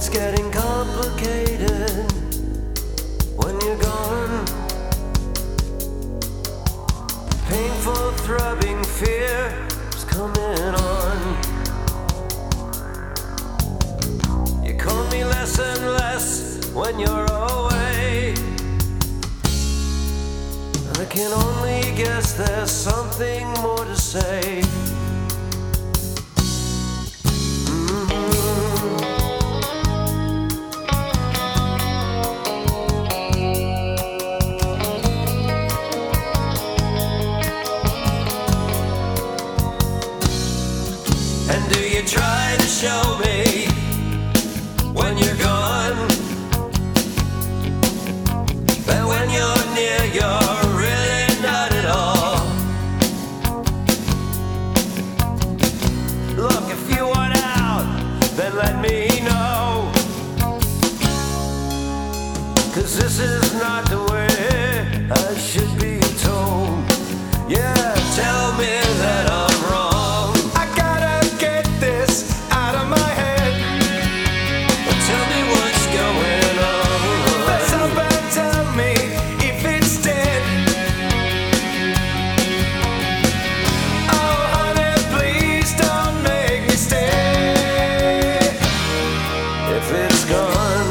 It's getting complicated when you're gone. Painful throbbing fear is coming on. You call me less and less when you're away. I can only guess there's something more to say. And do you try to show me when you're gone that when you're near you're really not at all? Look, if you want out, then let me know, 'cause this is not the way I should be told. Yeah, tell me that I'm wrong. Tell me what's going on. Fess up and tell me if it's dead. Oh honey, please don't make me stay. If it's gone,